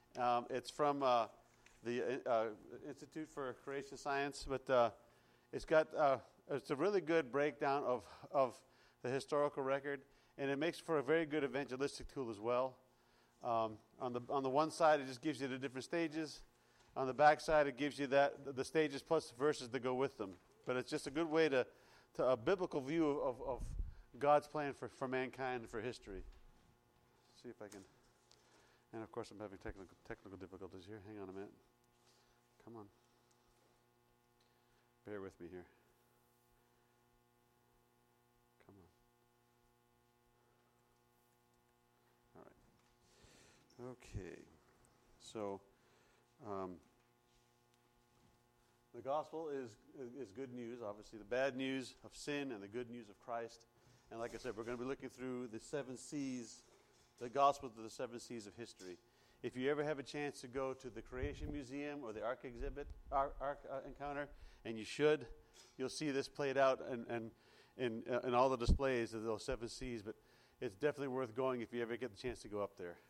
It's from the Institute for Creation Science, but it's a really good breakdown of the historical record, and it makes for a very good evangelistic tool as well. On the one side, it just gives you the different stages. On the back side, it gives you the stages plus verses that go with them. But it's just a good way to a biblical view of God's plan for mankind and for history. Let's see if I can. And of course, I'm having technical difficulties here. Hang on a minute. Come on. Bear with me here. Come on. All right. Okay. So, the gospel is good news, obviously. The bad news of sin and the good news of Christ. And like I said, we're going to be looking through the 7 C's, the gospel to the 7 C's of history. If you ever have a chance to go to the Creation Museum or the Ark exhibit, Ark encounter, and you should, you'll see this played out in all the displays of those 7 C's. But it's definitely worth going if you ever get the chance to go up there.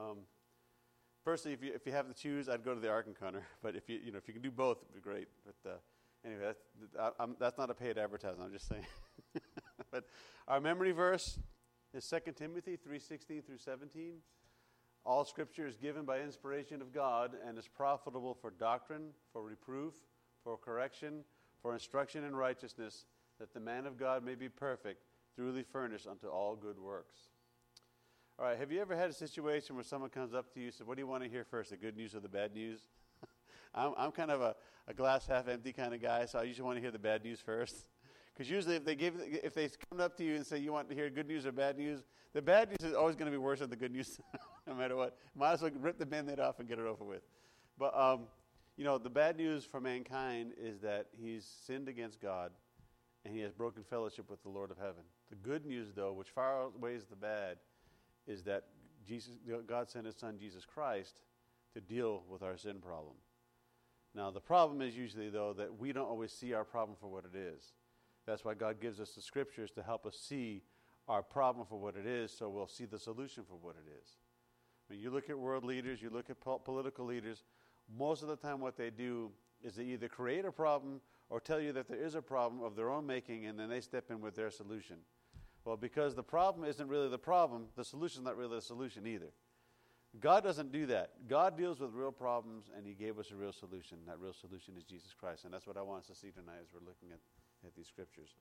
Personally, if you have to choose, I'd go to the Ark encounter. But if you can do both, it'd be great. But anyway, that's not a paid advertisement. I'm just saying. But our memory verse is 2 Timothy 3:16 through 17. All Scripture is given by inspiration of God and is profitable for doctrine, for reproof, for correction, for instruction in righteousness, that the man of God may be perfect, truly furnished unto all good works. All right, have you ever had a situation where someone comes up to you and says, what do you want to hear first, the good news or the bad news? I'm kind of a glass half empty kind of guy, so I usually want to hear the bad news first. Because usually if they come up to you and say you want to hear good news or bad news, the bad news is always going to be worse than the good news, no matter what. Might as well rip the Band-Aid off and get it over with. But, the bad news for mankind is that he's sinned against God and he has broken fellowship with the Lord of heaven. The good news, though, which far outweighs the bad, is that God sent his Son, Jesus Christ, to deal with our sin problem. Now, the problem is usually, though, that we don't always see our problem for what it is. That's why God gives us the Scriptures to help us see our problem for what it is, so we'll see the solution for what it is. When you look at world leaders, you look at political leaders, most of the time what they do is they either create a problem or tell you that there is a problem of their own making, and then they step in with their solution. Well, because the problem isn't really the problem, the solution is not really the solution either. God doesn't do that. God deals with real problems, and he gave us a real solution. That real solution is Jesus Christ, and that's what I want us to see tonight as we're looking at these scriptures.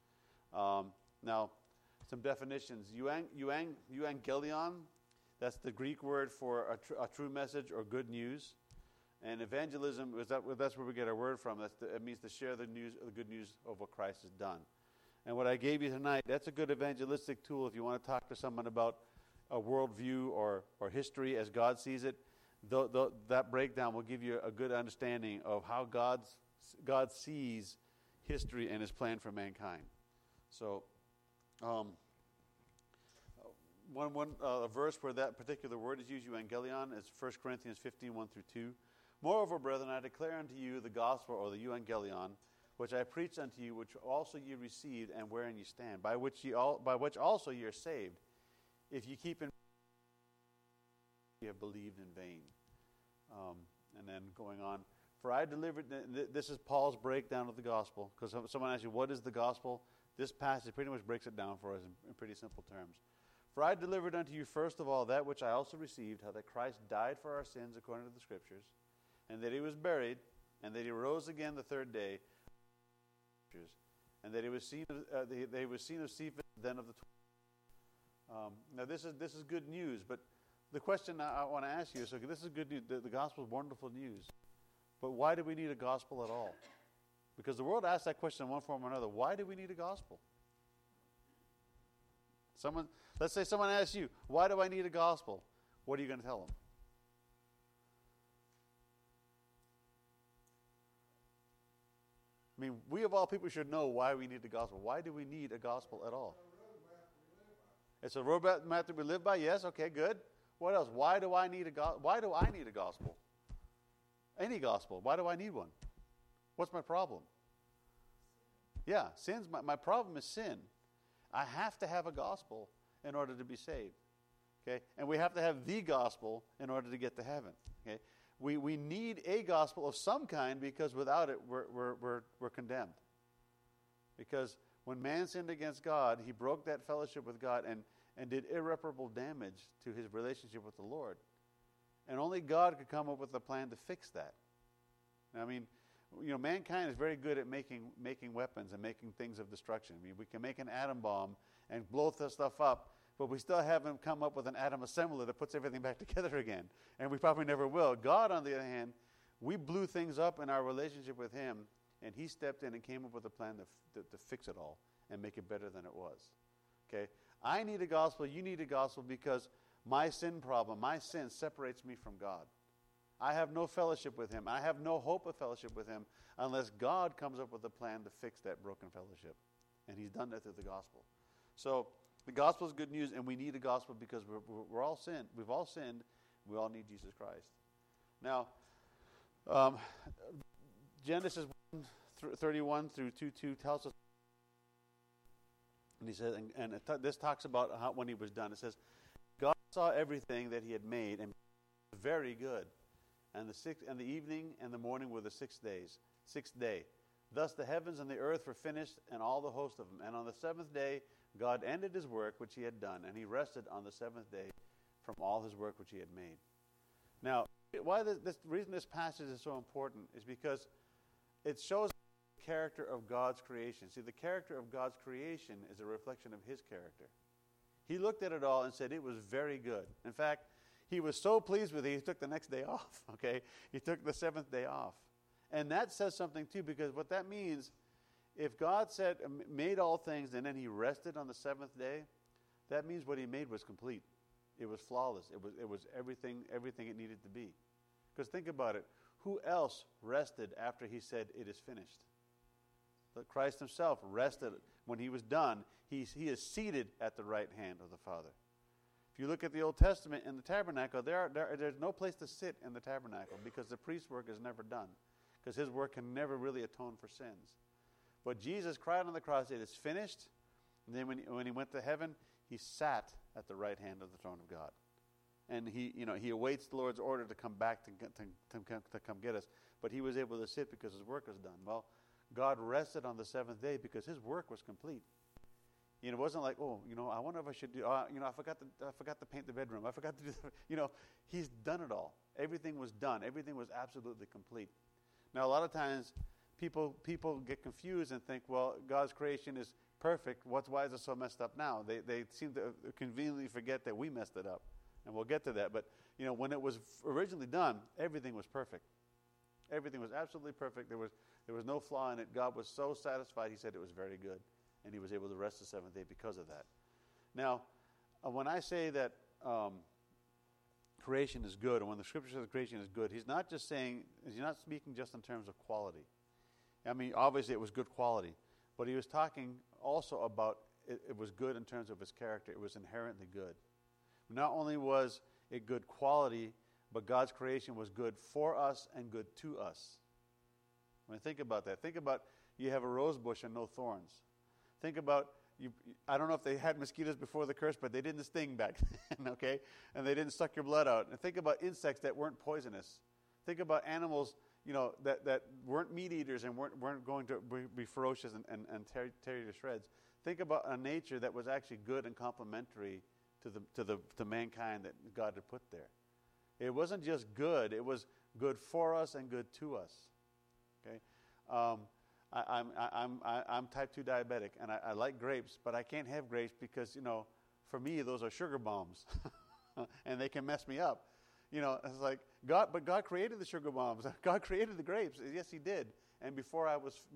Now, some definitions. Euangelion, that's the Greek word for a true message or good news. And evangelism, that's where we get our word from. It means to share the good news of what Christ has done. And what I gave you tonight, that's a good evangelistic tool if you want to talk to someone about a worldview or history as God sees it. That breakdown will give you a good understanding of how God sees history and his plan for mankind. So, one verse where that particular word is used, euangelion, is 1 Corinthians 15, 1 through 2. Moreover, brethren, I declare unto you the gospel, or the euangelion, which I preached unto you, which also ye received, and wherein ye stand, by which also ye are saved, if ye keep in ye have believed in vain. And then going on, for I delivered, this is Paul's breakdown of the gospel, because someone asks you, what is the gospel? This passage pretty much breaks it down for us in pretty simple terms. For I delivered unto you first of all that which I also received, how that Christ died for our sins according to the Scriptures, and that he was buried, and that he rose again the third day, and that he was seen of Cephas, then of the 12. Now this is good news, but the question I want to ask you is, okay, this is good news. The gospel is wonderful news, but why do we need a gospel at all? Because the world asks that question in one form or another. Why do we need a gospel? Let's say someone asks you, why do I need a gospel? What are you going to tell them? I mean, we of all people should know why we need the gospel. Why do we need a gospel at all? It's a roadmap that we live by. Yes, okay, good. What else? Why do I need a gospel? Any gospel. Why do I need one? What's my problem? Yeah, sin's my problem is sin. I have to have a gospel in order to be saved. Okay? And we have to have the gospel in order to get to heaven. Okay? we need a gospel of some kind, because without it, we're condemned. Because when man sinned against God, he broke that fellowship with God and did irreparable damage to his relationship with the Lord. And only God could come up with a plan to fix that. I mean, mankind is very good at making weapons and making things of destruction. I mean, we can make an atom bomb and blow this stuff up, but we still haven't come up with an atom assembler that puts everything back together again. And we probably never will. God, on the other hand, we blew things up in our relationship with him, and he stepped in and came up with a plan to fix it all and make it better than it was. Okay? I need a gospel, you need a gospel, because my sin problem, my sin separates me from God. I have no fellowship with him. I have no hope of fellowship with him unless God comes up with a plan to fix that broken fellowship. And he's done that through the gospel. So the gospel is good news, and we need a gospel because we're all sinned. We've all sinned. We all need Jesus Christ. Now, Genesis 1:31 through 2:2 tells us, and he says, this talks about how when he was done. It says, God saw everything that he had made, and it was very good. And the evening and the morning were the sixth day. Thus the heavens and the earth were finished, and all the host of them. And on the seventh day, God ended his work which he had done, and he rested on the seventh day from all his work which he had made. Now, why the reason this passage is so important is because it shows the character of God's creation. See, the character of God's creation is a reflection of his character. He looked at it all and said it was very good. In fact, he was so pleased with it, he took the next day off, okay? He took the seventh day off. And that says something, too, because what that means, if God made all things, and then he rested on the seventh day, that means what he made was complete. It was flawless. It was everything it needed to be. Because think about it. Who else rested after he said, it is finished? But Christ himself rested when he was done. He is seated at the right hand of the Father. If you look at the Old Testament in the tabernacle, there's no place to sit in the tabernacle because the priest's work is never done, because his work can never really atone for sins. But Jesus cried on the cross, it is finished. And then when he went to heaven, he sat at the right hand of the throne of God. And he awaits the Lord's order to come back to come get us. But he was able to sit because his work was done. Well, God rested on the seventh day because his work was complete. It wasn't like, I wonder if I should do, I forgot to paint the bedroom. I forgot to do, he's done it all. Everything was done. Everything was absolutely complete. Now, a lot of times, people get confused and think, well, God's creation is perfect. Why is it so messed up now? They seem to conveniently forget that we messed it up. And we'll get to that. But, when it was originally done, everything was perfect. Everything was absolutely perfect. There was no flaw in it. God was so satisfied, he said it was very good. And he was able to rest the seventh day because of that. Now, when I say that creation is good, and when the Scripture says creation is good, he's not speaking just in terms of quality. I mean, obviously it was good quality, but he was talking also about it was good in terms of its character. It was inherently good. Not only was it good quality, but God's creation was good for us and good to us. I mean, think about that. Think about you have a rose bush and no thorns. Think about, I don't know if they had mosquitoes before the curse, but they didn't sting back then, okay? And they didn't suck your blood out. And think about insects that weren't poisonous. Think about animals, that weren't meat eaters and weren't going to be ferocious and tear you to shreds. Think about a nature that was actually good and complementary to mankind that God had put there. It wasn't just good; it was good for us and good to us. Okay, I'm type 2 diabetic, and I like grapes, but I can't have grapes because for me those are sugar bombs, and they can mess me up. It's like God created the sugar bombs. God created the grapes. Yes, He did. And before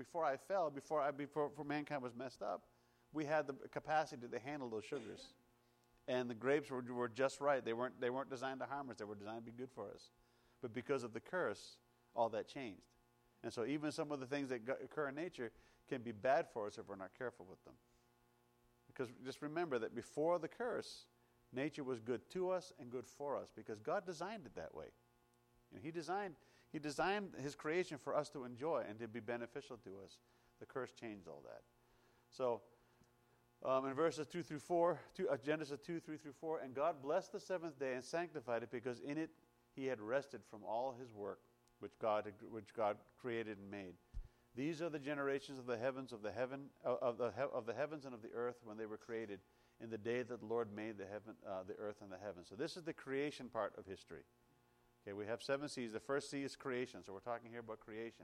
mankind was messed up, we had the capacity to handle those sugars. And the grapes were just right. They weren't designed to harm us. They were designed to be good for us. But because of the curse, all that changed. And so even some of the things that occur in nature can be bad for us if we're not careful with them. Because just remember that before the curse, nature was good to us and good for us because God designed it that way. He designed His creation for us to enjoy and to be beneficial to us. The curse changed all that. So in verses 2 through 4, Genesis 2, 3 through 4, and God blessed the seventh day and sanctified it because in it he had rested from all his work which God created and made. These are the generations of the heavens of the heavens and of the earth when they were created, in the day that the Lord made the earth and the heavens. So this is the creation part of history. Okay, we have 7 seas. The first sea is creation. So we're talking here about creation.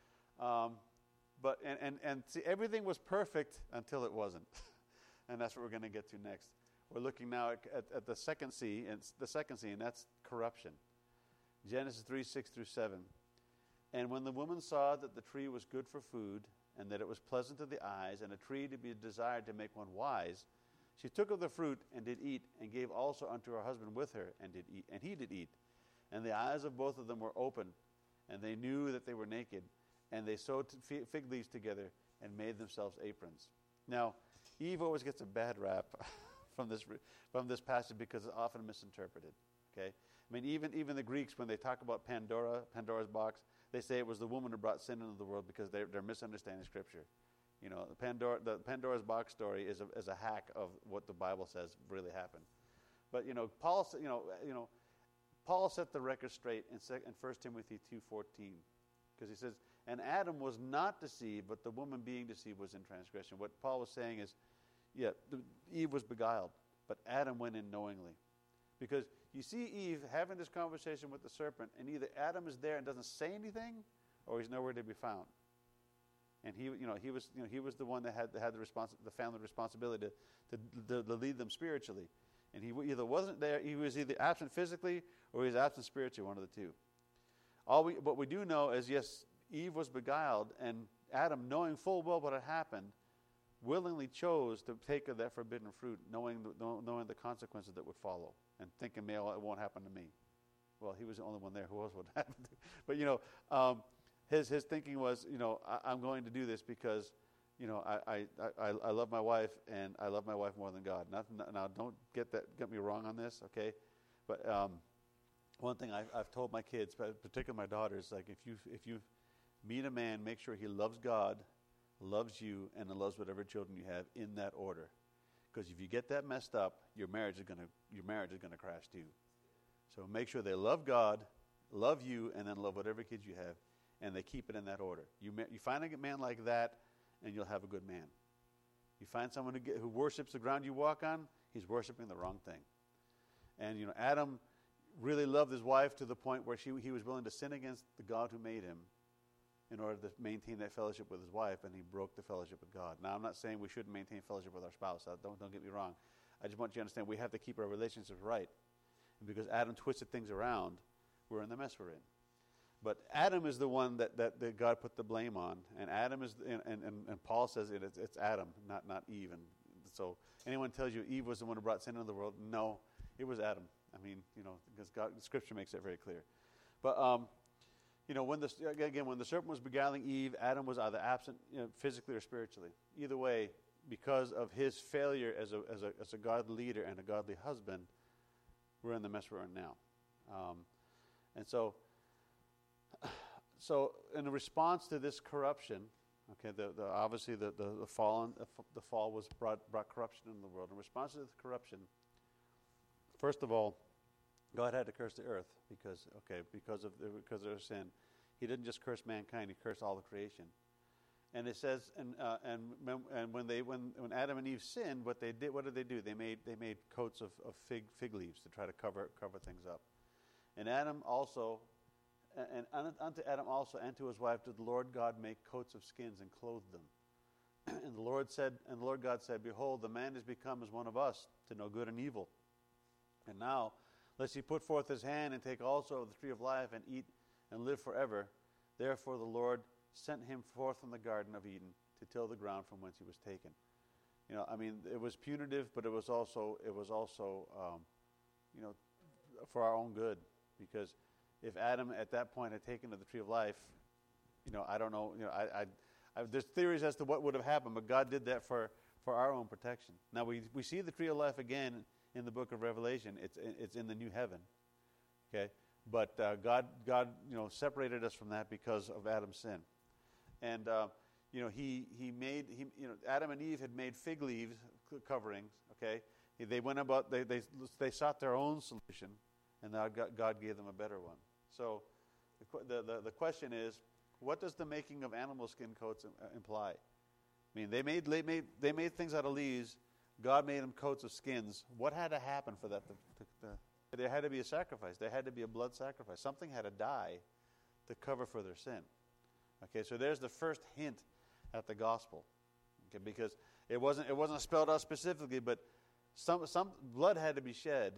But see, everything was perfect until it wasn't, and that's what we're going to get to next. We're looking now at the second sea, and that's corruption. Genesis 3:6-7. And when the woman saw that the tree was good for food, and that it was pleasant to the eyes, and a tree to be desired to make one wise, she took of the fruit and did eat, and gave also unto her husband with her, and did eat, and he did eat. And the eyes of both of them were opened, and they knew that they were naked, and they sewed fig leaves together and made themselves aprons. Now, Eve always gets a bad rap from this passage because it's often misinterpreted. Okay, I mean, even the Greeks, when they talk about Pandora's box, they say it was the woman who brought sin into the world because they're misunderstanding Scripture. You know, the Pandora's box story is a hack of what the Bible says really happened. But Paul set the record straight in 1 Timothy 2:14, because he says, "And Adam was not deceived, but the woman being deceived was in transgression." What Paul was saying is, Eve was beguiled, but Adam went in knowingly. Because you see Eve having this conversation with the serpent, and either Adam is there and doesn't say anything, or he's nowhere to be found. And he was the one that had the family responsibility to lead them spiritually. And he either wasn't there, he was either absent physically, or he was absent spiritually, one of the two. What we do know is, yes, Eve was beguiled, and Adam, knowing full well what had happened, willingly chose to take of that forbidden fruit, knowing the consequences that would follow, and thinking, it won't happen to me. Well, he was the only one there who knows what happened. But his thinking was, I'm going to do this because, I love my wife, and I love my wife more than God. Now, don't get me wrong on this, okay? But one thing I've told my kids, particularly my daughters, like if you meet a man, make sure he loves God, loves you, and loves whatever children you have in that order. Because if you get that messed up, your marriage is gonna crash too. So make sure they love God, love you, and then love whatever kids you have, and they keep it in that order. You find a man like that, and you'll have a good man. You find someone who worships the ground you walk on, he's worshiping the wrong thing. And Adam really loved his wife to the point where he was willing to sin against the God who made him in order to maintain that fellowship with his wife, and he broke the fellowship with God. Now, I'm not saying we shouldn't maintain fellowship with our spouse. Don't get me wrong. I just want you to understand we have to keep our relationships right. And because Adam twisted things around, we're in the mess we're in. But Adam is the one that God put the blame on, and Adam is, and Paul says it's Adam, not Eve. And so anyone tells you Eve was the one who brought sin into the world, no, it was Adam. I mean, because Scripture makes it very clear. But when the serpent was beguiling Eve, Adam was either absent, physically or spiritually. Either way, because of his failure as a godly leader and a godly husband, we're in the mess we're in now. And so in response to this corruption, okay, obviously the fall was brought corruption into the world. In response to this corruption, first of all, God had to curse the earth because of their sin. He didn't just curse mankind; He cursed all the creation. And it says, and when Adam and Eve sinned, what did they do? They made coats of fig leaves to try to cover things up. And Adam also, and unto Adam also and to his wife did the Lord God make coats of skins and clothe them. And the Lord God said, "Behold, the man is become as one of us, to know good and evil. And now, lest he put forth his hand and take also of the tree of life and eat and live forever. Therefore the Lord sent him forth from the Garden of Eden to till the ground from whence he was taken." It was punitive, but it was also for our own good. Because if Adam at that point had taken of the tree of life, I don't know. There's theories as to what would have happened, but God did that for our own protection. Now we see the tree of life again in the book of Revelation. It's in the new heaven. Okay, but God separated us from that because of Adam's sin, and Adam and Eve had made fig leaves coverings. Okay, they went about they sought their own solution, and now God gave them a better one. So the question is, what does the making of animal skin coats imply? I mean, they made things out of leaves. God made them coats of skins. What had to happen for that? There had to be a sacrifice. There had to be a blood sacrifice. Something had to die to cover for their sin. Okay, so there's the first hint at the gospel. Okay, because it wasn't spelled out specifically, but some blood had to be shed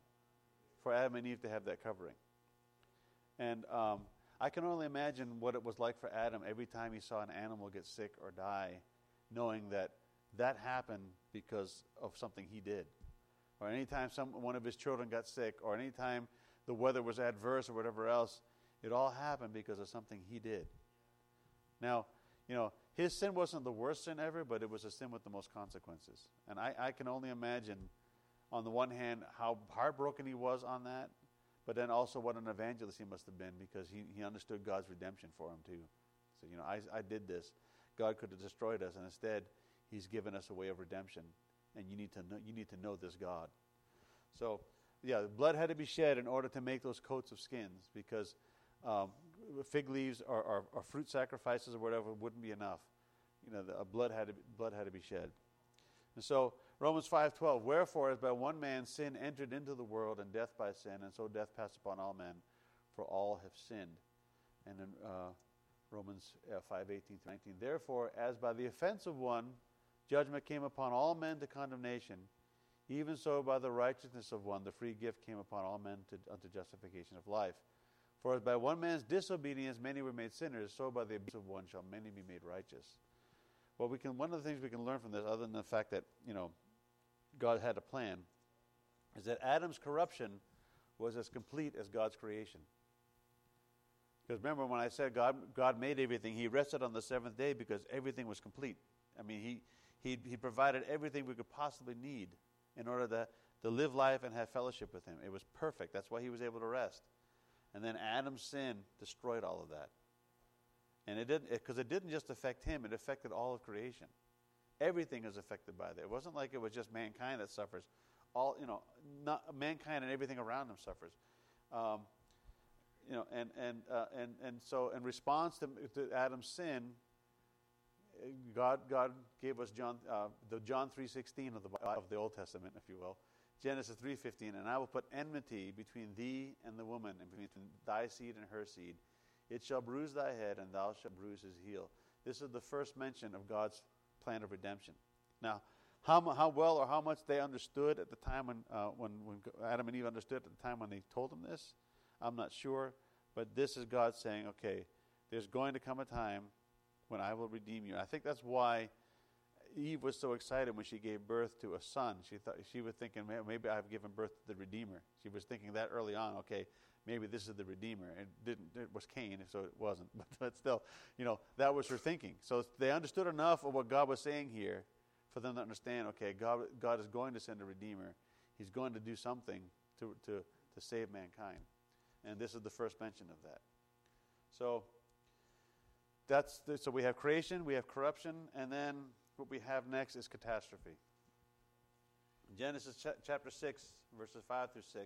for Adam and Eve to have that covering. And I can only imagine what it was like for Adam every time he saw an animal get sick or die, knowing that happened because of something he did. Or anytime one of his children got sick, or anytime the weather was adverse or whatever else, it all happened because of something he did. Now, his sin wasn't the worst sin ever, but it was a sin with the most consequences. And I can only imagine, on the one hand, how heartbroken he was on that, but then also what an evangelist he must have been, because he understood God's redemption for him too. So, I did this. God could have destroyed us, and instead, He's given us a way of redemption. And you need to know this God. So, yeah, blood had to be shed in order to make those coats of skins, because fig leaves or fruit sacrifices or whatever wouldn't be enough. The blood had to be shed. And so Romans 5:12, wherefore as by one man sin entered into the world, and death by sin, and so death passed upon all men, for all have sinned. And in Romans 5:18-19, therefore as by the offense of one judgment came upon all men to condemnation, even so by the righteousness of one the free gift came upon all men unto justification of life. For as by one man's disobedience many were made sinners, so by the obedience of one shall many be made righteous. Well, one of the things we can learn from this, other than the fact that God had a plan, is that Adam's corruption was as complete as God's creation. Because remember when I said God made everything, He rested on the seventh day because everything was complete. I mean, He provided everything we could possibly need in order to live life and have fellowship with Him. It was perfect. That's why He was able to rest. And then Adam's sin destroyed all of that. And it didn't just affect him, it affected all of creation. Everything is affected by that. It wasn't like it was just mankind that suffers. Mankind and everything around them suffers. And so in response to Adam's sin, God gave us the John 3:16 of the Old Testament, if you will. Genesis 3:15, and I will put enmity between thee and the woman, and between thy seed and her seed. It shall bruise thy head, and thou shalt bruise his heel. This is the first mention of God's plan of redemption. Now, how well or how much they understood at the time when Adam and Eve understood at the time when they told him this, I'm not sure. But this is God saying, okay, there's going to come a time when I will redeem you. I think that's why Eve was so excited when she gave birth to a son. She was thinking, maybe I've given birth to the Redeemer. She was thinking that early on. Okay, maybe this is the Redeemer. It was Cain, so it wasn't. But still, that was her thinking. So they understood enough of what God was saying here for them to understand. Okay, God is going to send a Redeemer. He's going to do something to save mankind, and this is the first mention of that. So so we have creation, we have corruption, and then what we have next is catastrophe. Genesis chapter 6, verses 5 through 6.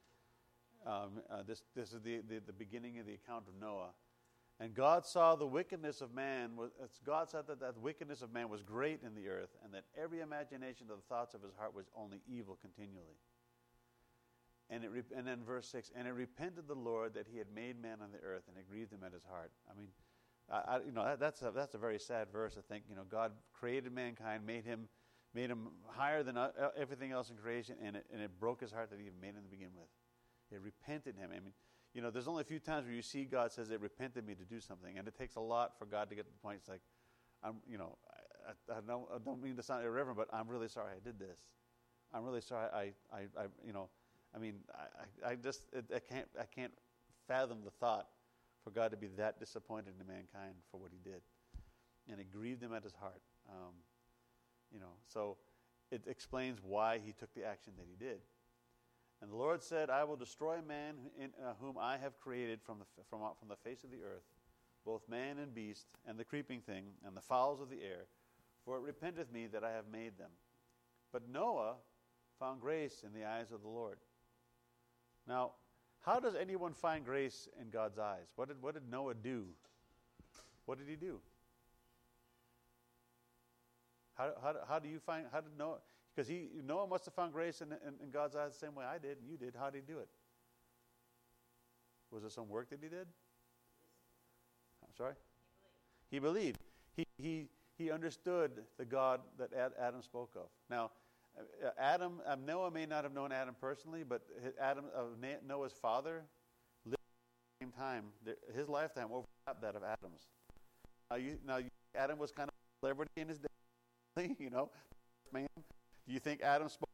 This is the beginning of the account of Noah. And God saw the wickedness of man. God said that the wickedness of man was great in the earth, and that every imagination of the thoughts of his heart was only evil continually. And then verse 6, and it repented the Lord that He had made man on the earth, and it grieved Him at His heart. I mean, that's a very sad verse. I think God created mankind, made him higher than everything else in creation, and it broke His heart that He even made him to begin with. It repented Him. I mean, there's only a few times where you see God says it repented me to do something, and it takes a lot for God to get to the point. It's like, I don't mean to sound irreverent, but I'm really sorry I did this. I'm really sorry. I can't fathom the thought for God to be that disappointed in mankind for what He did, and it grieved Him at His heart. So it explains why He took the action that He did. And the Lord said, I will destroy man whom I have created from the face of the earth, both man and beast, and the creeping thing, and the fowls of the air, for it repenteth me that I have made them. But Noah found grace in the eyes of the Lord. Now, How does anyone find grace in God's eyes? What did Noah do? What did he do? How do you find? How did Noah? Because Noah must have found grace in God's eyes the same way I did and you did. How did he do it? Was it some work that he did? I'm sorry? He believed. He understood the God that Adam spoke of. Now, Noah may not have known Adam personally, but Noah's father lived at the same time. His lifetime overlapped that of Adam's. Adam was kind of a celebrity in his day, man. Do you think Adam spoke?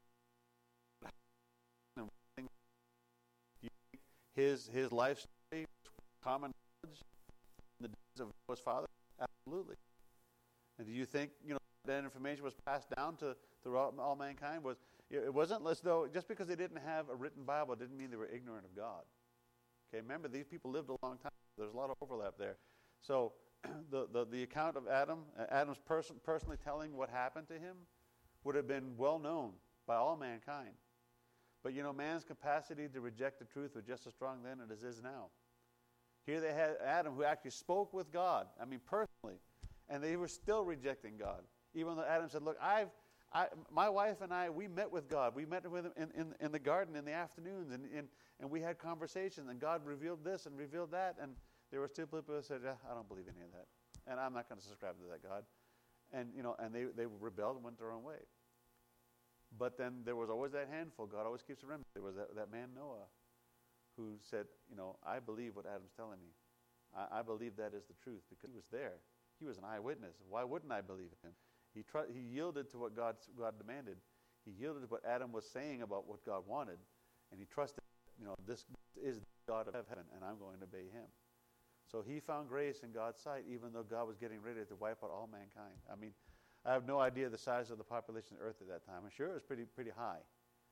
Do you think his life story was common knowledge in the days of Noah's father? Absolutely. And do you think that information was passed down throughout all mankind? It wasn't as though just because they didn't have a written Bible didn't mean they were ignorant of God. Okay, remember these people lived a long time. There's a lot of overlap there. So the account of Adam's personally telling what happened to him would have been well known by all mankind. But man's capacity to reject the truth was just as strong then as it is now. Here they had Adam who actually spoke with God, personally, and they were still rejecting God. Even though Adam said, look, my wife and I, we met with God. We met with him in the garden in the afternoons, and we had conversations, and God revealed this and revealed that, and there were still people who said, I don't believe any of that, and I'm not going to subscribe to that God. And they rebelled and went their own way. But then there was always that handful. God always keeps a remnant. There was that man Noah who said, I believe what Adam's telling me. I believe that is the truth because he was there. He was an eyewitness. Why wouldn't I believe him? He yielded to what God demanded. He yielded to what Adam was saying about what God wanted, and he trusted, this is the God of heaven, and I'm going to obey him. So he found grace in God's sight, even though God was getting ready to wipe out all mankind. I have no idea the size of the population of the earth at that time. I'm sure it was pretty high.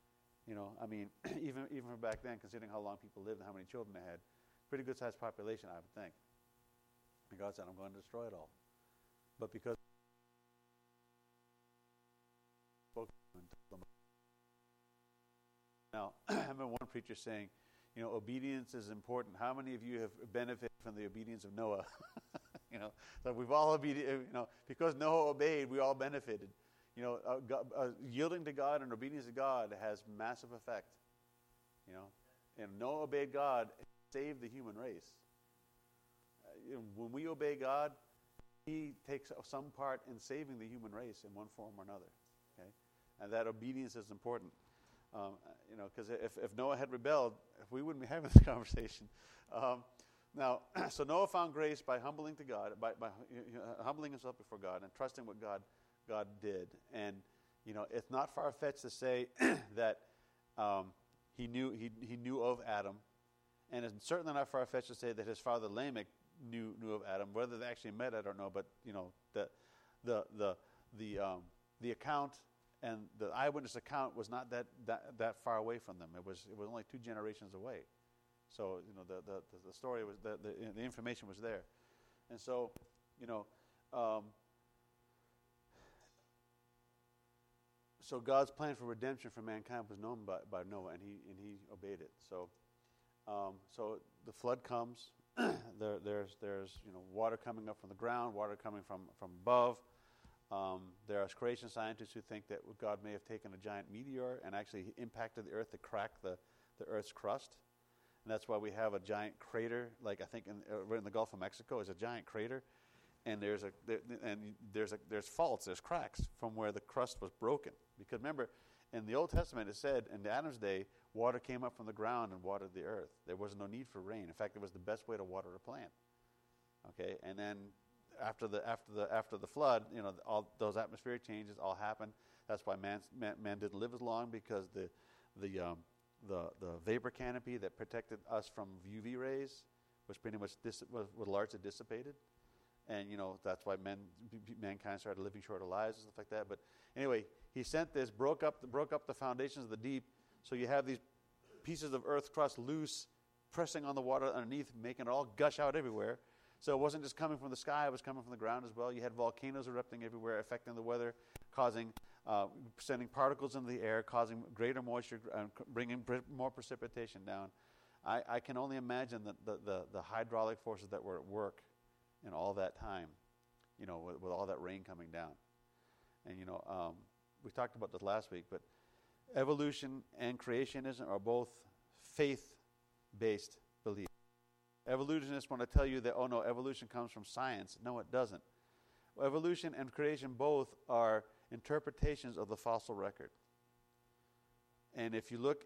Even from back then, considering how long people lived and how many children they had, pretty good sized population, I would think. And God said, I'm going to destroy it all. But because now, I remember one preacher saying, obedience is important. How many of you have benefited from the obedience of Noah? So we've all obedient. Because Noah obeyed, we all benefited. Yielding to God and obedience to God has massive effect. And Noah obeyed God, it saved the human race. When we obey God, He takes some part in saving the human race in one form or another. Okay, and that obedience is important. Because if Noah had rebelled, we wouldn't be having this conversation. Now, so Noah found grace by humbling to God, by humbling himself before God and trusting what God did. And it's not far-fetched to say that he knew of Adam, and it's certainly not far-fetched to say that his father Lamech knew of Adam. Whether they actually met, I don't know. But the account and the eyewitness account was not that far away from them. It was only 2 generations away. So the story was the information was there, and so so God's plan for redemption for mankind was known by Noah, and he obeyed it. So so the flood comes. There's water coming up from the ground, water coming from above. There are creation scientists who think that God may have taken a giant meteor and actually impacted the earth to crack the earth's crust. And that's why we have a giant crater, like I think in the Gulf of Mexico is a giant crater, and there's faults, there's cracks from where the crust was broken. Because remember, in the Old Testament it said in Adam's day, water came up from the ground and watered the earth. There was no need for rain. In fact, it was the best way to water a plant. Okay, and then after the flood, all those atmospheric changes all happened. That's why man didn't live as long, because the vapor canopy that protected us from UV rays was pretty much was largely dissipated, and that's why mankind started living shorter lives and stuff like that. But anyway, he sent this, broke up the foundations of the deep, so you have these pieces of earth crust loose, pressing on the water underneath, making it all gush out everywhere. So it wasn't just coming from the sky; it was coming from the ground as well. You had volcanoes erupting everywhere, affecting the weather, sending particles into the air, causing greater moisture, bringing more precipitation down. I can only imagine the hydraulic forces that were at work in all that time, with all that rain coming down. And, we talked about this last week, but evolution and creationism are both faith-based beliefs. Evolutionists want to tell you that, oh no, evolution comes from science. No, it doesn't. Evolution and creation both are interpretations of the fossil record. And if you look,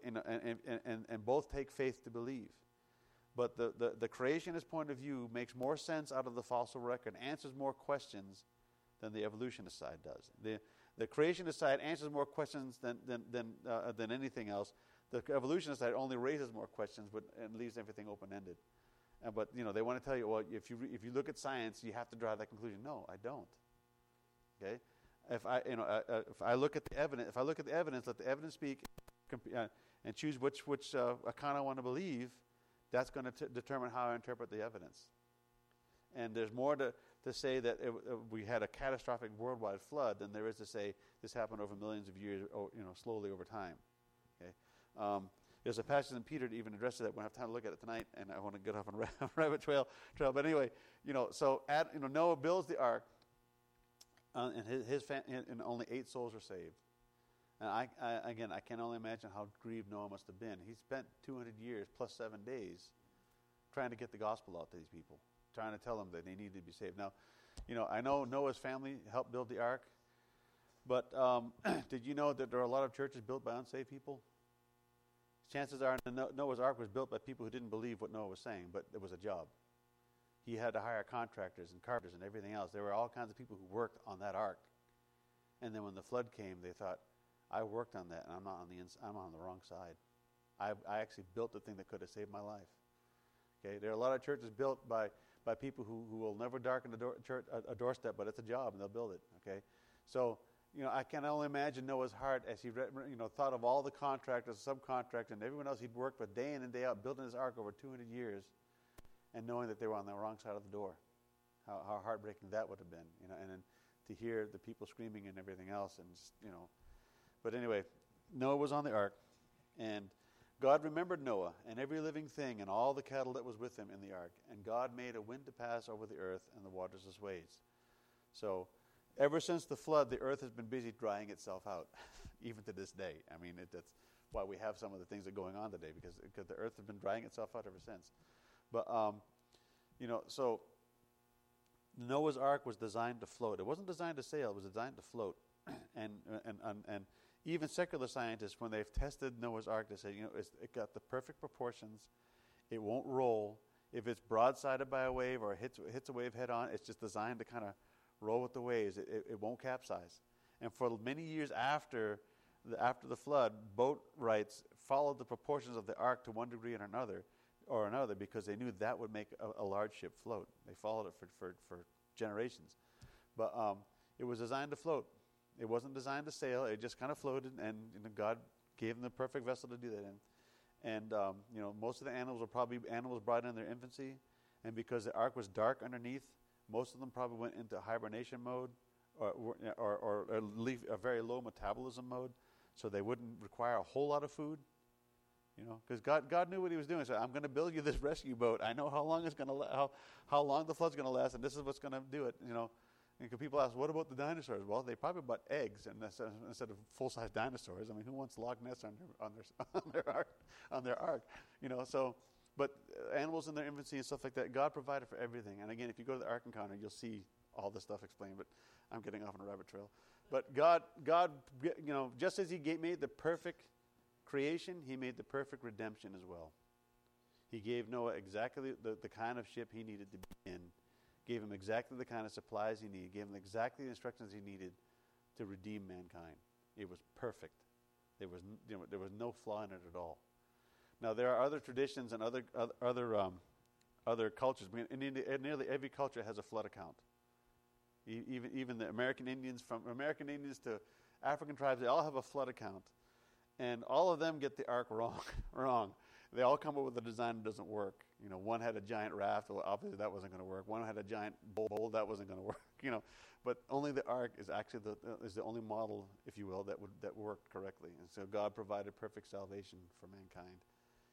and both take faith to believe. But the creationist point of view makes more sense out of the fossil record, answers more questions than the evolutionist side does. The creationist side answers more questions than anything else. The evolutionist side only raises more questions, and leaves everything open-ended. But they want to tell you, well, if you look at science, you have to draw that conclusion. No, I don't. Okay, if I look at the evidence, let the evidence speak, and choose which account I want to believe. That's going to determine how I interpret the evidence. And there's more to say that we had a catastrophic worldwide flood than there is to say this happened over millions of years, slowly over time. Okay. There's a passage in Peter to even address that. We don't have time to look at it tonight, and I want to get off on a rabbit trail. But anyway, so Noah builds the ark, and his and only 8 souls were saved. And I can only imagine how grieved Noah must have been. He spent 200 years plus 7 days trying to get the gospel out to these people, trying to tell them that they needed to be saved. Now, I know Noah's family helped build the ark, but did you know that there are a lot of churches built by unsaved people? Chances are Noah's ark was built by people who didn't believe what Noah was saying, but it was a job. He had to hire contractors and carpenters and everything else. There were all kinds of people who worked on that ark. And then when the flood came, they thought, I worked on that, and I'm on the wrong side. I actually built the thing that could have saved my life. Okay, there are a lot of churches built by people who will never darken a doorstep, but it's a job, and they'll build it. Okay, so I can only imagine Noah's heart as he thought of all the contractors, subcontractors, and everyone else he'd worked with day in and day out, building his ark over 200 years, and knowing that they were on the wrong side of the door. How heartbreaking that would have been, and then to hear the people screaming and everything else, and just, But anyway, Noah was on the ark, and God remembered Noah and every living thing and all the cattle that was with him in the ark. And God made a wind to pass over the earth, and the waters assuaged. So, ever since the flood, the earth has been busy drying itself out, even to this day. I mean, that's why we have some of the things that are going on today, because the earth has been drying itself out ever since. But, so Noah's ark was designed to float. It wasn't designed to sail. It was designed to float. And even secular scientists, when they've tested Noah's ark, they say, it got the perfect proportions. It won't roll. If it's broadsided by a wave or hits a wave head on, it's just designed to kind of roll with the waves. It won't capsize. And for many years after the flood, boat rights followed the proportions of the ark to one degree or another, because they knew that would make a large ship float. They followed it for generations. But it was designed to float. It wasn't designed to sail. It just kind of floated, and God gave them the perfect vessel to do that in. And most of the animals were probably animals brought in their infancy, and because the ark was dark underneath, most of them probably went into hibernation mode, or a very low metabolism mode, so they wouldn't require a whole lot of food. Because God knew what He was doing. So I'm going to build you this rescue boat. I know how long it's going to how long the flood's going to last, and this is what's going to do it. And people ask, what about the dinosaurs? Well, they probably bought eggs instead of full-size dinosaurs. I mean, who wants Loch Ness on their ark? So, but animals in their infancy and stuff like that, God provided for everything. And again, if you go to the Ark Encounter, you'll see all this stuff explained. But I'm getting off on a rabbit trail. But God, just as He made the perfect creation, He made the perfect redemption as well. He gave Noah exactly the kind of ship he needed to be in. Gave him exactly the kind of supplies he needed, gave him exactly the instructions he needed to redeem mankind. It was perfect. There was no flaw in it at all. Now there are other traditions and other cultures. I mean, nearly every culture has a flood account. Even the American Indians, from American Indians to African tribes, they all have a flood account, and all of them get the ark wrong. They all come up with a design that doesn't work. One had a giant raft. Well, obviously that wasn't going to work. One had a giant bowl. That wasn't going to work. But only the ark is actually the only model, if you will, that worked correctly. And so God provided perfect salvation for mankind,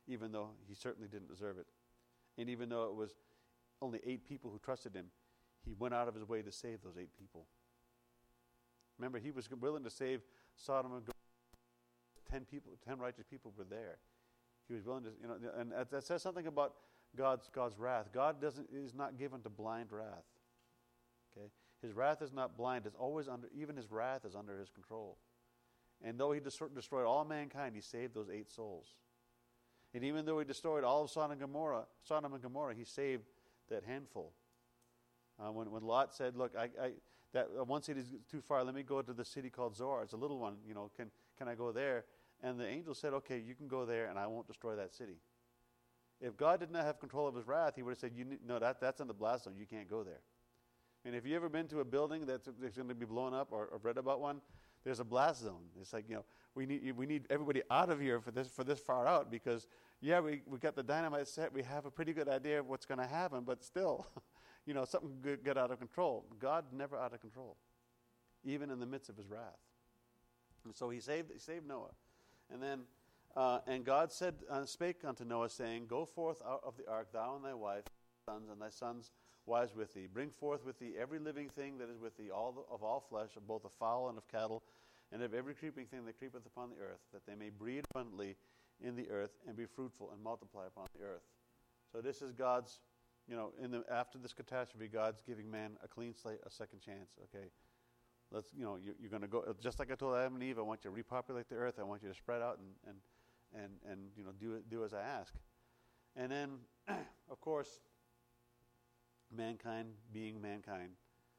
even though he certainly didn't deserve it. And even though it was only 8 people who trusted him, he went out of his way to save those 8 people. Remember, he was willing to save Sodom and Gomorrah. 10 righteous people were there. He was willing to, and that says something about God's wrath. God is not given to blind wrath. Okay, his wrath is not blind. It's always even his wrath is under his control. And though he destroyed all mankind, he saved those 8 souls. And even though he destroyed all of Sodom and Gomorrah, he saved that handful. When Lot said, "Look, that one city is too far. Let me go to the city called Zoar. It's a little one. Can I go there?" And the angel said, "Okay, you can go there, and I won't destroy that city." If God did not have control of his wrath, he would have said, "No, that's in the blast zone. You can't go there." And if you ever been to a building that's going to be blown up, or read about one, there's a blast zone. It's like, we need everybody out of here for this far out, because we got the dynamite set. We have a pretty good idea of what's going to happen, but still, something good got out of control. God never out of control, even in the midst of his wrath. And so he saved Noah. And then, and God spake unto Noah, saying, "Go forth out of the ark, thou and thy wife, sons, and thy sons' wives with thee. Bring forth with thee every living thing that is with thee, of all flesh, of both of fowl and of cattle, and of every creeping thing that creepeth upon the earth, that they may breed abundantly in the earth, and be fruitful, and multiply upon the earth." So this is God's, after this catastrophe, God's giving man a clean slate, a second chance. Okay, let's, you're going to go, just like I told Adam and Eve, I want you to repopulate the earth. I want you to spread out and do as I ask. And then, of course, mankind being mankind,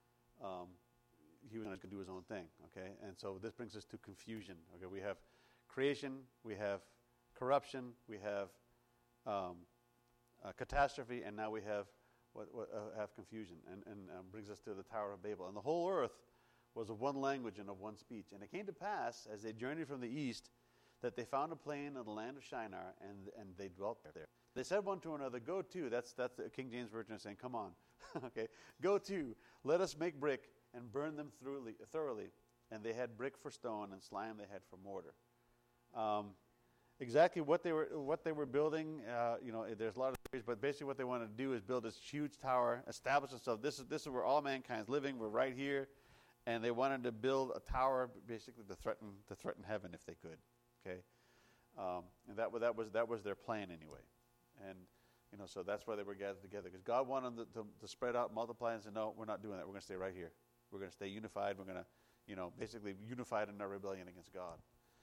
he was going to do his own thing. Okay, and so this brings us to confusion. Okay, we have creation, we have corruption, we have catastrophe, and now we have have confusion, and brings us to the Tower of Babel. And the whole earth was of one language and of one speech. And it came to pass, as they journeyed from the east, that they found a plain in the land of Shinar, and they dwelt there. They said one to another, "Go to," that's the King James Version is saying, "Come on." Okay, "Go to, let us make brick and burn them thoroughly." And they had brick for stone, and slime they had for mortar. Exactly what they were building, there's a lot of theories, but basically what they wanted to do is build this huge tower, establish themselves. This is where all mankind's living. We're right here, and they wanted to build a tower, basically to threaten heaven if they could. Okay, and that was their plan anyway, and so that's why they were gathered together, because God wanted them to spread out, multiply, and say, "No, we're not doing that. We're going to stay right here. We're going to stay unified. We're going to, basically unified in our rebellion against God."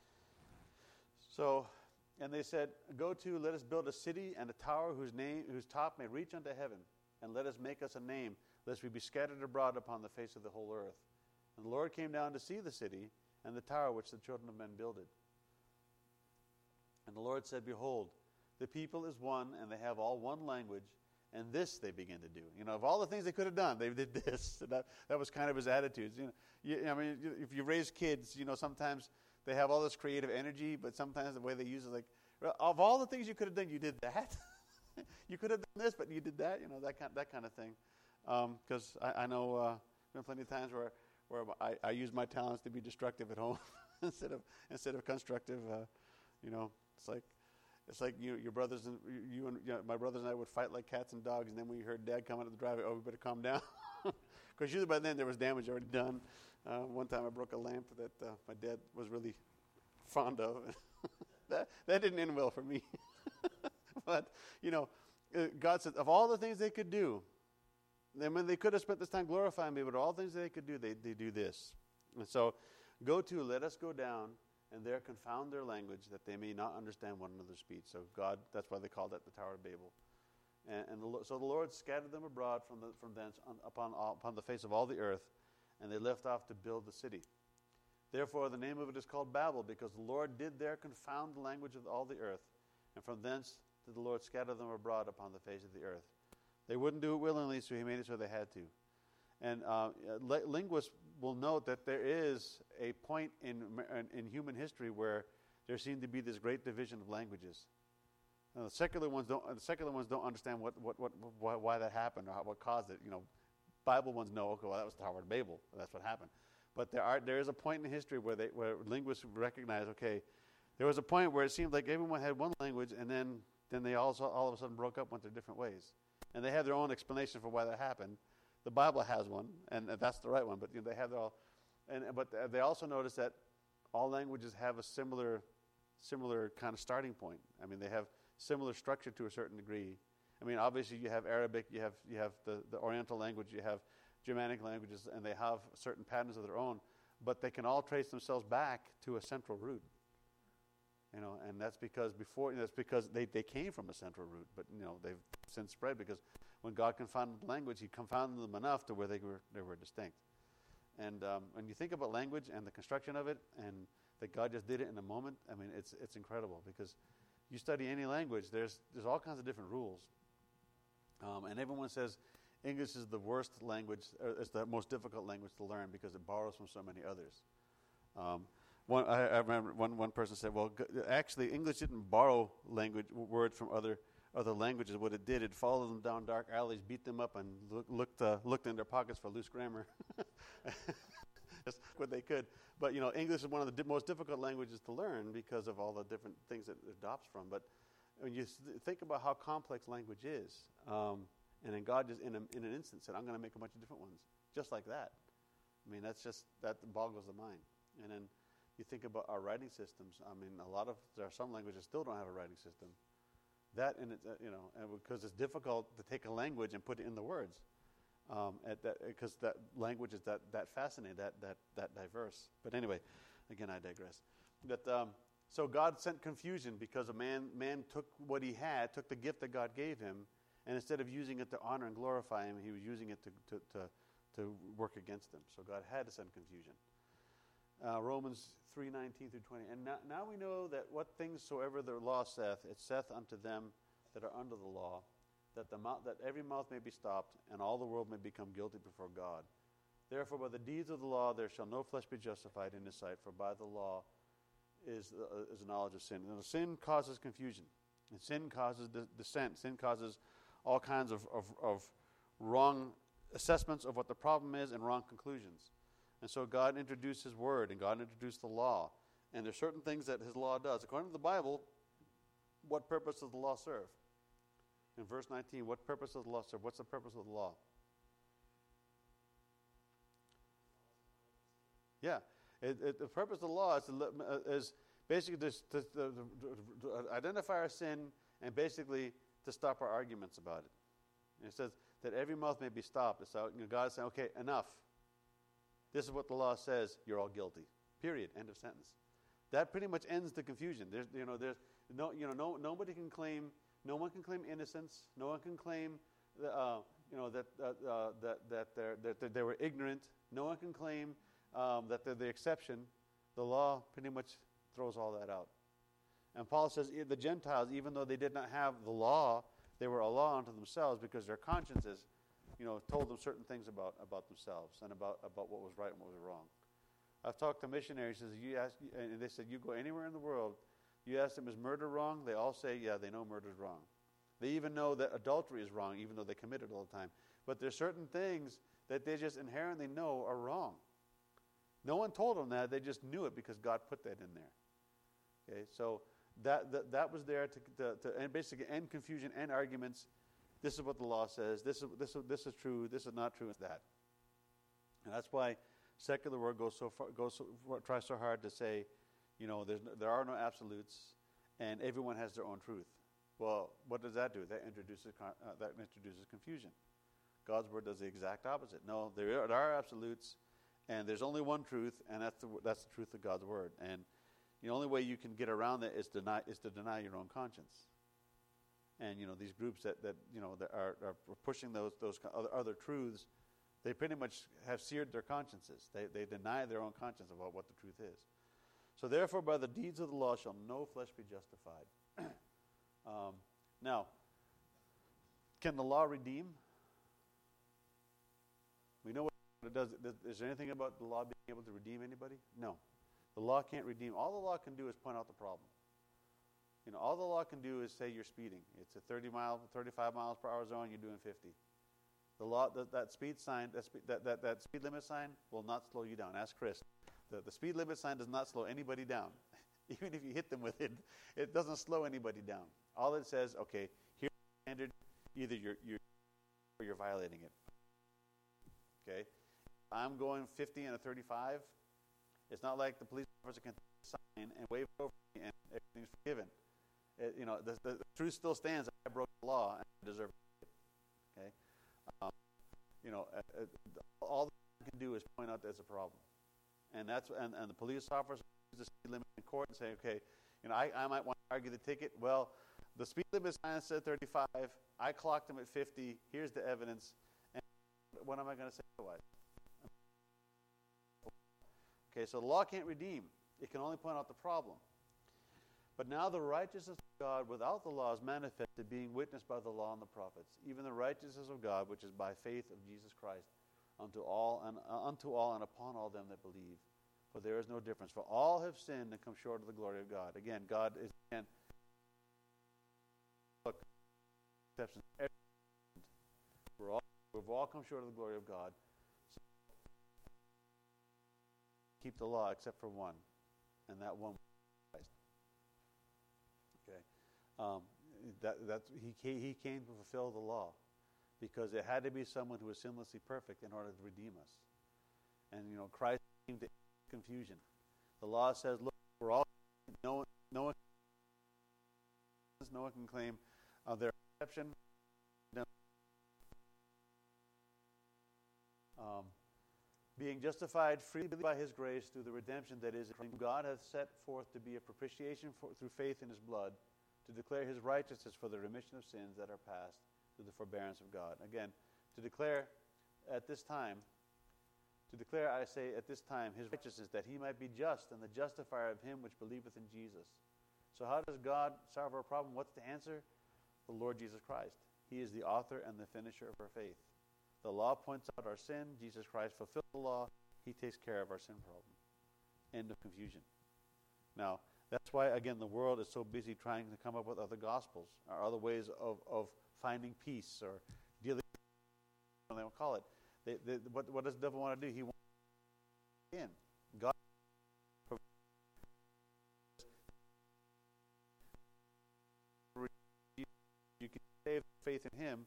So, and they said, "Go to, let us build a city and a tower whose top may reach unto heaven, and let us make us a name, lest we be scattered abroad upon the face of the whole earth." And the Lord came down to see the city and the tower which the children of men builded. And the Lord said, "Behold, the people is one, and they have all one language, and this they begin to do." Of all the things they could have done, they did this. And that was kind of his attitudes. If you raise kids, sometimes they have all this creative energy, but sometimes the way they use it, like, of all the things you could have done, you did that. You could have done this, but you did that. That kind of thing. Because I know there been plenty of times where I use my talents to be destructive at home instead of constructive. It's like your brothers and my brothers and I would fight like cats and dogs, and then when you heard Dad coming out of the driveway, we better calm down, because usually by then there was damage already done. One time I broke a lamp that my dad was really fond of. that didn't end well for me. But God said, of all the things they could do, they could have spent this time glorifying me, but all things they could do, they do this. And so, "Go to, let us go down, and there confound their language, that they may not understand one another's speech." So God, that's why they called it the Tower of Babel. So the Lord scattered them abroad from thence upon the face of all the earth, and they left off to build the city. Therefore the name of it is called Babel, because the Lord did there confound the language of all the earth, and from thence did the Lord scatter them abroad upon the face of the earth. They wouldn't do it willingly, so he made it so they had to. And linguists will note that there is a point in human history where there seemed to be this great division of languages. The secular ones don't understand why that happened or what caused it. Bible ones know, okay, well, that was the Tower of Babel. That's what happened. But there is a point in history where linguists recognize, okay, there was a point where it seemed like everyone had one language, and then then they all of a sudden broke up, went their different ways. And they have their own explanation for why that happened. The Bible has one, and that's the right one, but they have their all. But they also notice that all languages have a similar kind of starting point. I mean, they have similar structure to a certain degree. I mean, obviously you have Arabic, you have the Oriental language, you have Germanic languages, and they have certain patterns of their own, but they can all trace themselves back to a central root. And that's because they came from a central root, but they've since spread because when God confounded the language, He confounded them enough to where they were distinct. And when you think about language and the construction of it, and that God just did it in a moment, I mean, it's incredible because you study any language, there's all kinds of different rules, and everyone says English is the worst language, or it's the most difficult language to learn because it borrows from so many others. I remember one person said, well, actually, English didn't borrow words from other languages. What it did, it followed them down dark alleys, beat them up, and looked in their pockets for loose grammar. That's what they could. But, English is one of the most difficult languages to learn because of all the different things that it adopts from. But when you think about how complex language is, and then God just in an instant said, I'm going to make a bunch of different ones, just like that. I mean, that boggles the mind. And then you think about our writing systems. I mean, there are some languages still don't have a writing system. That and because it's difficult to take a language and put it in the words, because that language is that fascinating, that diverse. But anyway, again, I digress. So God sent confusion because a man took what he had, took the gift that God gave him, and instead of using it to honor and glorify Him, he was using it to work against Him. So God had to send confusion. Romans 3:19 through 20. And now we know that what things soever the law saith, it saith unto them that are under the law, that every mouth may be stopped, and all the world may become guilty before God. Therefore, by the deeds of the law there shall no flesh be justified in His sight, for by the law is the knowledge of sin. And sin causes confusion, and sin causes dissent. Sin causes all kinds of wrong assessments of what the problem is and wrong conclusions. And so God introduced His Word, and God introduced the law. And there's certain things that His law does. According to the Bible, what purpose does the law serve? In verse 19, what purpose does the law serve? What's the purpose of the law? Yeah. The purpose of the law is basically to identify our sin and basically to stop our arguments about it. And it says that every mouth may be stopped. So God is saying, okay, enough. This is what the law says. You're all guilty. Period. End of sentence. That pretty much ends the confusion. Nobody can claim. No one can claim innocence. No one can claim that they were ignorant. No one can claim that they're the exception. The law pretty much throws all that out. And Paul says the Gentiles, even though they did not have the law, they were a law unto themselves because their consciences, told them certain things about themselves and about what was right and what was wrong. I've talked to missionaries, and they said, you go anywhere in the world, you ask them, is murder wrong? They all say, yeah, they know murder is wrong. They even know that adultery is wrong, even though they commit it all the time. But there's certain things that they just inherently know are wrong. No one told them that. They just knew it because God put that in there. Okay, so that was there to and basically end confusion, end arguments. This is what the law says. This is true. This is not true. It's that. And that's why secular world tries so hard to say, there are no absolutes, and everyone has their own truth. Well, what does that do? That introduces confusion. God's word does the exact opposite. No, there are absolutes, and there's only one truth, and that's the truth of God's word. And the only way you can get around that is to deny your own conscience. And these groups that are pushing those other truths, they pretty much have seared their consciences. They deny their own conscience about what the truth is. So therefore, by the deeds of the law shall no flesh be justified. Now, can the law redeem? We know what it does. Is there anything about the law being able to redeem anybody? No. The law can't redeem. All the law can do is point out the problem. All the law can do is say you're speeding. It's a 35 miles per hour zone. You're doing 50. The law, that speed sign, that speed limit sign will not slow you down. Ask Chris. The speed limit sign does not slow anybody down. Even if you hit them with it, it doesn't slow anybody down. All it says, okay, here's the standard. Either you're violating it. Okay, I'm going 50 and a 35. It's not like the police officer can sign and wave over me and everything's forgiven. The truth still stands. I broke the law and I deserve it. Okay, all they can do is point out there's a problem, and the police officer use the speed limit in court and say, okay, I might want to argue the ticket. Well, the speed limit sign said 35. I clocked him at 50. Here's the evidence. And what am I going to say otherwise? Okay, so the law can't redeem. It can only point out the problem. But now the righteousness of God without the law is manifested, being witnessed by the law and the prophets, even the righteousness of God, which is by faith of Jesus Christ, unto all and upon all them that believe. For there is no difference. For all have sinned and come short of the glory of God. Again, God is exceptions. We've all come short of the glory of God. So keep the law except for one, and that one was Christ. Okay, he came to fulfill the law, because it had to be someone who was sinlessly perfect in order to redeem us. And Christ came to confusion. The law says, look, we're all no one can claim their exception. Being justified freely by His grace through the redemption that is in Him, God hath set forth to be a propitiation through faith in His blood, to declare His righteousness for the remission of sins that are past through the forbearance of God. Again, to declare at this time, I say at this time, His righteousness, that He might be just and the justifier of him which believeth in Jesus. So how does God solve our problem? What's the answer? The Lord Jesus Christ. He is the author and the finisher of our faith. The law points out our sin. Jesus Christ fulfilled the law. He takes care of our sin problem. End of confusion. Now, that's why, again, the world is so busy trying to come up with other gospels or other ways of finding peace or dealing with, they will call it. What does the devil want to do? He wants to in. God you can save faith in Him.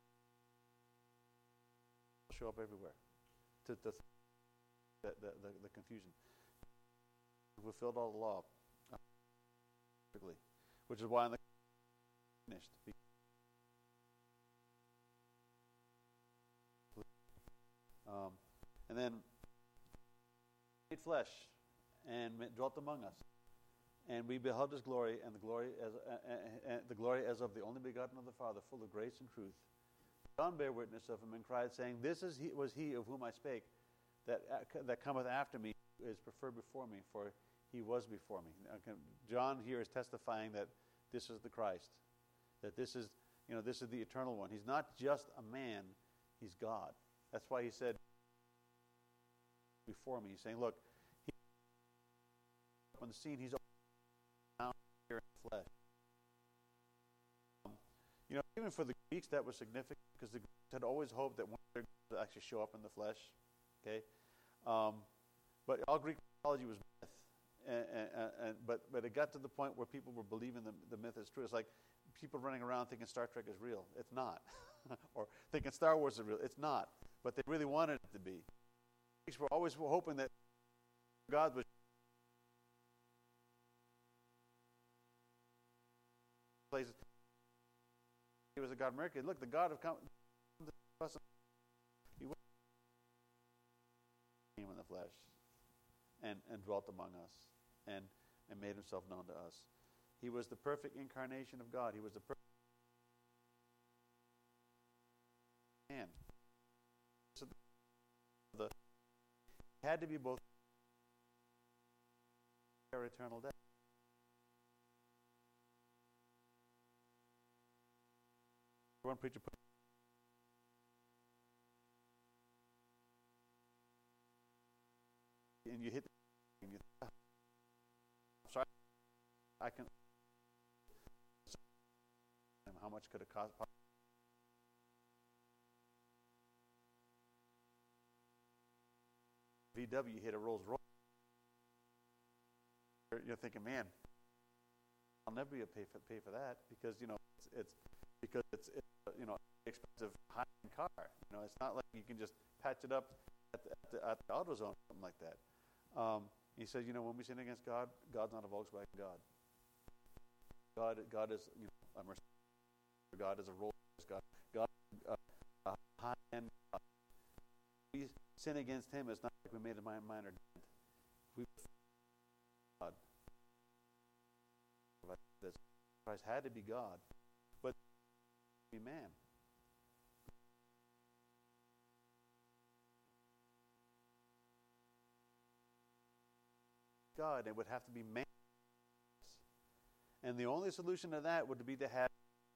Show up everywhere to the confusion. We fulfilled all the law perfectly, which is why I'm finished. And then made flesh and dwelt among us, and we beheld His glory, and the glory as of the only begotten of the Father, full of grace and truth. John bare witness of Him and cried, saying, This was he of whom I spake, that cometh after me is preferred before me, for He was before me. John here is testifying that this is the Christ, that this is the eternal one. He's not just a man; He's God. That's why He said, before me. He's saying, look, He's on the scene. He's now here in the flesh. Even for the Greeks, that was significant, because the Greeks had always hoped that one of their gods would actually show up in the flesh. Okay, but all Greek mythology was myth, but it got to the point where people were believing the myth is true. It's like people running around thinking Star Trek is real. It's not, or thinking Star Wars is real. It's not, but they really wanted it to be. The Greeks were always hoping that God was. Places. He was a God of Mercury. Look, the God of He came in the flesh and dwelt among us and made Himself known to us. He was the perfect incarnation of God. He was the perfect man. So he had to be both our eternal death. One preacher put and you hit and you sorry, I can how much could it cost? VW hit a Rolls Royce. you're thinking, man, I'll never be able to pay for that because it's expensive high-end car. It's not like you can just patch it up at the AutoZone or something like that. He says, when we sin against God, God's not a Volkswagen God. God is a Mercedes. God is a Rolls God. God is a high-end God. We sin against Him. It's not like we made a minor dent. We God. Christ had to be God, but be man. God, it would have to be man. And the only solution to that would be to have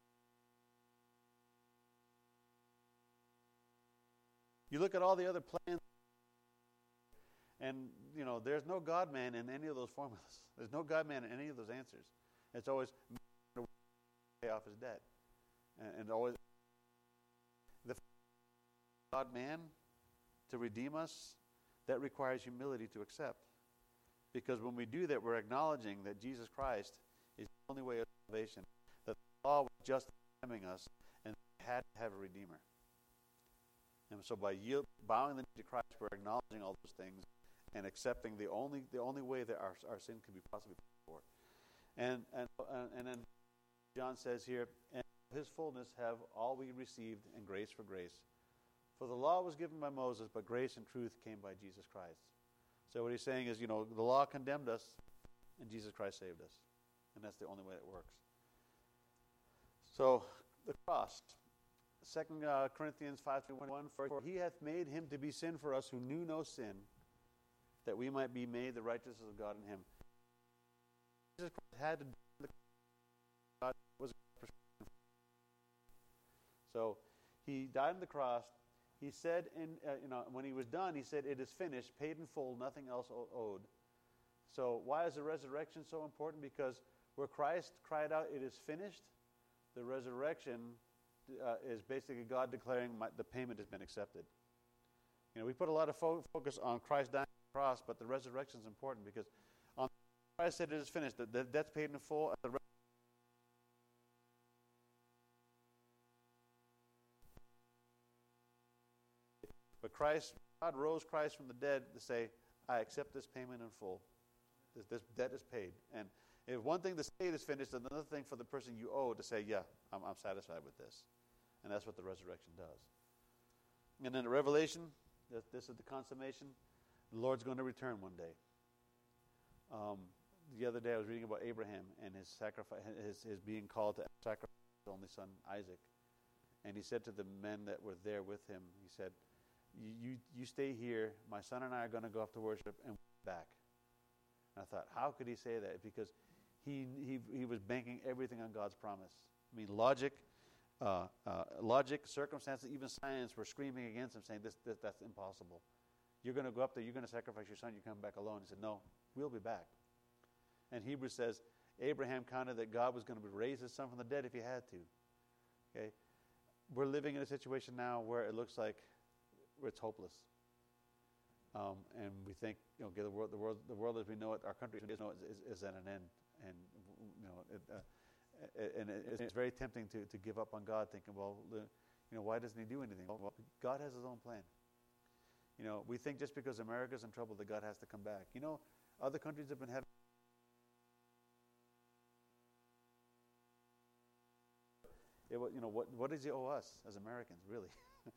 you look at all the other plans, and there's no God-man in any of those formulas. There's no God-man in any of those answers. It's always pay off his debt, and always the God-man to redeem us. That requires humility to accept, because when we do that, we're acknowledging that Jesus Christ is the only way of salvation. That the law was just condemning us, and we had to have a redeemer. And so by bowing the knee to Christ, we're acknowledging all those things and accepting the only way that our sin can be possibly paid for. And then John says here, and His fullness have all we received, and grace for grace. For the law was given by Moses, but grace and truth came by Jesus Christ. So what he's saying is, the law condemned us, and Jesus Christ saved us. And that's the only way it works. So, the cross. 2 Corinthians 5:21, for He hath made Him to be sin for us who knew no sin, that we might be made the righteousness of God in Him. Jesus Christ had to die. God was so He died on the cross. He said, when He was done, He said, "It is finished," paid in full, nothing else owed. So why is the resurrection so important? Because where Christ cried out, "It is finished," the resurrection is basically God declaring the payment has been accepted. We put a lot of focus on Christ dying on the cross, but the resurrection is important because Christ said it is finished. The debt's paid in full. But God rose Christ from the dead to say, "I accept this payment in full. This debt is paid." And if one thing to say it is finished, and another thing for the person you owe to say, "Yeah, I'm satisfied with this." And that's what the resurrection does. And then the Revelation, this is the consummation. The Lord's going to return one day. The other day I was reading about Abraham and his sacrifice, his being called to sacrifice his only son Isaac. And he said to the men that were there with him, he said, you stay here. My son and I are going to go off to worship and back. And I thought, how could he say that? Because he was banking everything on God's promise. I mean, logic, circumstances, even science were screaming against him, saying that's impossible. You're going to go up there, you're going to sacrifice your son, you come back alone. He said, "No, we'll be back." And Hebrews says, Abraham counted that God was going to raise his son from the dead if he had to. Okay, we're living in a situation now where it looks like it's hopeless, and we think, the world as we know it, our country as we know it, is at an end, and it's very tempting to give up on God, thinking, well, why doesn't He do anything? Well, God has His own plan. We think just because America's in trouble that God has to come back. Other countries have been having. What does He owe us as Americans, really?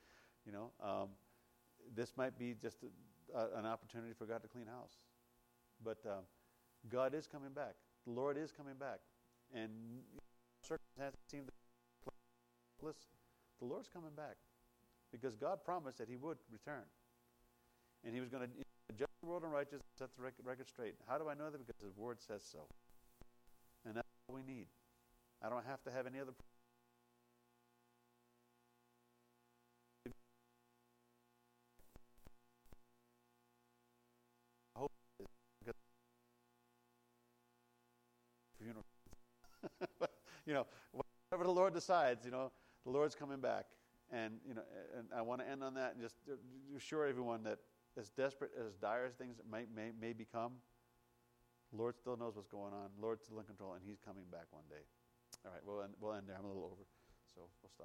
This might be just an opportunity for God to clean house. But God is coming back. The Lord is coming back. And circumstances seem to be hopeless. The Lord's coming back. Because God promised that He would return. And He was going to judge the world in righteousness and set the record straight. How do I know that? Because His Word says so. And that's all we need. I don't have to have any other. Whatever the Lord decides, the Lord's coming back. And I want to end on that and just assure everyone that as desperate, as dire as things may become, Lord still knows what's going on. Lord's still in control, and He's coming back one day. All right, we'll end there. I'm a little over, so we'll stop.